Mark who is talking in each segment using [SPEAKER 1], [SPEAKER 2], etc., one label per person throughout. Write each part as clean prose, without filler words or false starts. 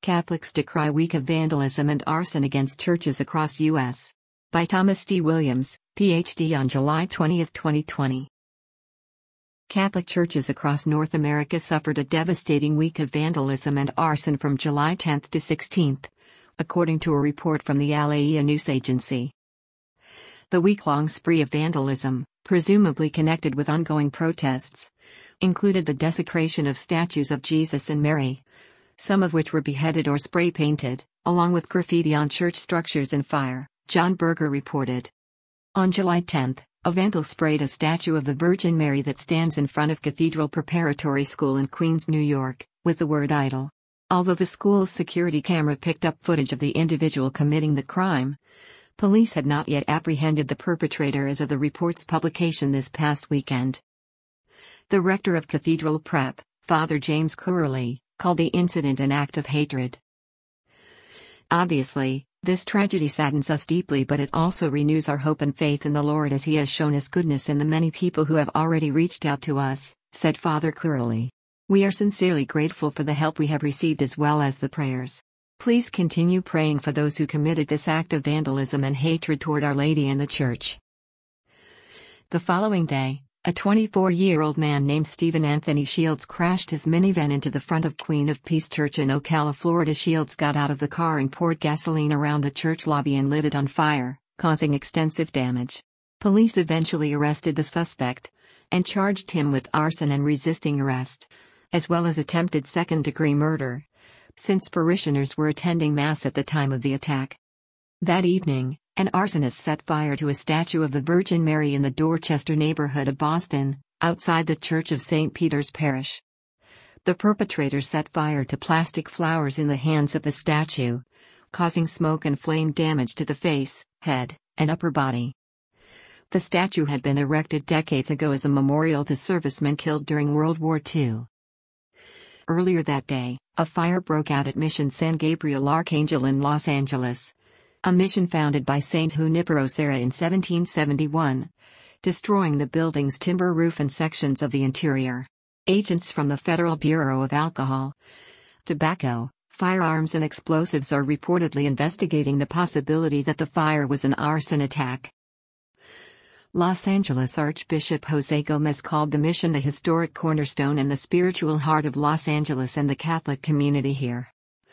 [SPEAKER 1] Catholics decry week of vandalism and arson against churches across U.S. By Thomas D. Williams, Ph.D. on July 20, 2020. Catholic churches across North America suffered a devastating week of vandalism and arson from July 10 to 16, according to a report from the Al-Aia news agency. The week-long spree of vandalism, presumably connected with ongoing protests, included the desecration of statues of Jesus and Mary, some of which were beheaded or spray-painted, along with graffiti on church structures and fire, John Berger reported. On July 10, a vandal sprayed a statue of the Virgin Mary that stands in front of Cathedral Preparatory School in Queens, New York, with the word idol. Although the school's security camera picked up footage of the individual committing the crime, police had not yet apprehended the perpetrator as of the report's publication this past weekend. The rector of Cathedral Prep, Father James Curley, called the incident an act of hatred. Obviously, this tragedy saddens us deeply, but it also renews our hope and faith in the Lord as He has shown His goodness in the many people who have already reached out to us, said Father Curley. We are sincerely grateful for the help we have received as well as the prayers. Please continue praying for those who committed this act of vandalism and hatred toward Our Lady and the Church. The following day, a 24-year-old man named Stephen Anthony Shields crashed his minivan into the front of Queen of Peace Church in Ocala, Florida. Shields got out of the car and poured gasoline around the church lobby and lit it on fire, causing extensive damage. Police eventually arrested the suspect and charged him with arson and resisting arrest, as well as attempted second-degree murder, since parishioners were attending Mass at the time of the attack. That evening, an arsonist set fire to a statue of the Virgin Mary in the Dorchester neighborhood of Boston, outside the Church of St. Peter's Parish. The perpetrator set fire to plastic flowers in the hands of the statue, causing smoke and flame damage to the face, head, and upper body. The statue had been erected decades ago as a memorial to servicemen killed during World War II. Earlier that day, a fire broke out at Mission San Gabriel Archangel in Los Angeles, a mission founded by Saint Junipero Serra in 1771, destroying the building's timber roof and sections of the interior. Agents from the Federal Bureau of Alcohol, Tobacco, Firearms and Explosives are reportedly investigating the possibility that the fire was an arson attack. Los Angeles Archbishop Jose Gomez called the mission the historic cornerstone and the spiritual heart of Los Angeles and the Catholic community here.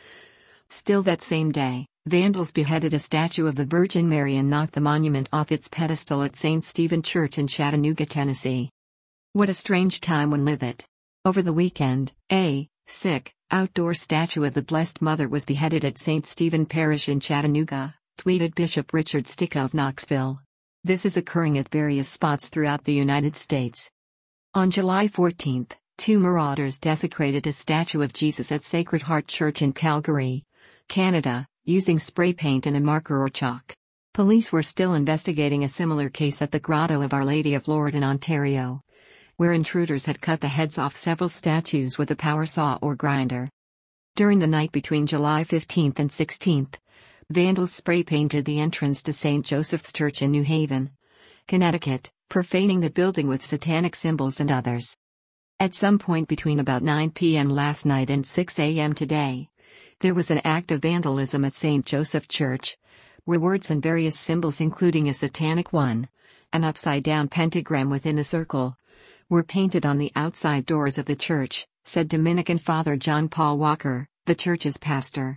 [SPEAKER 1] Still that same day, vandals beheaded a statue of the Virgin Mary and knocked the monument off its pedestal at St. Stephen Church in Chattanooga, Tennessee. What a strange time when live it. Over the weekend, a outdoor statue of the Blessed Mother was beheaded at St. Stephen Parish in Chattanooga, tweeted Bishop Richard Sticca of Knoxville. This is occurring at various spots throughout the United States. On July 14, two marauders desecrated a statue of Jesus at Sacred Heart Church in Calgary, Canada, using spray paint and a marker or chalk. Police were still investigating a similar case at the Grotto of Our Lady of Lourdes in Ontario, where intruders had cut the heads off several statues with a power saw or grinder. During the night between July 15 and 16, vandals spray-painted the entrance to St. Joseph's Church in New Haven, Connecticut, profaning the building with satanic symbols and others. At some point between about 9 p.m. last night and 6 a.m. today, there was an act of vandalism at St. Joseph Church, where words and various symbols including a satanic one, an upside-down pentagram within a circle, were painted on the outside doors of the church, said Dominican Father John Paul Walker, the church's pastor.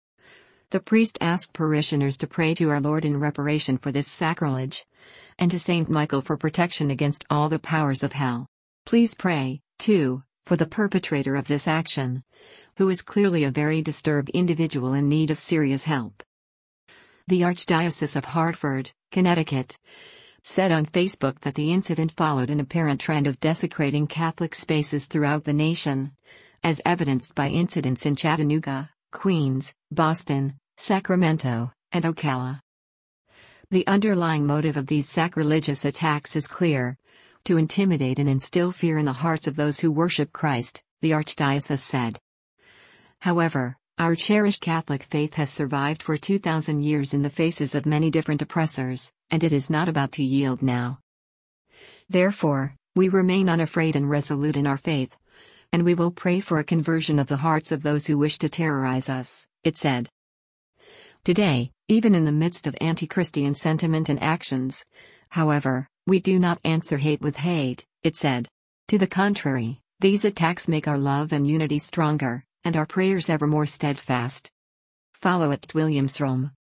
[SPEAKER 1] The priest asked parishioners to pray to our Lord in reparation for this sacrilege, and to Saint Michael for protection against all the powers of hell. Please pray, too, for the perpetrator of this action, who is clearly a very disturbed individual in need of serious help. The Archdiocese of Hartford, Connecticut, said on Facebook that the incident followed an apparent trend of desecrating Catholic spaces throughout the nation, as evidenced by incidents in Chattanooga, Queens, Boston, Sacramento, and Ocala. The underlying motive of these sacrilegious attacks is clear: to intimidate and instill fear in the hearts of those who worship Christ, the Archdiocese said. However, our cherished Catholic faith has survived for 2,000 years in the faces of many different oppressors, and it is not about to yield now. Therefore, we remain unafraid and resolute in our faith, And we will pray for a conversion of the hearts of those who wish to terrorize us, it said. Today, even in the midst of anti-Christian sentiment and actions, however, we do not answer hate with hate, it said. To the contrary, these attacks make our love and unity stronger, and our prayers ever more steadfast. Follow @WilliamsRome.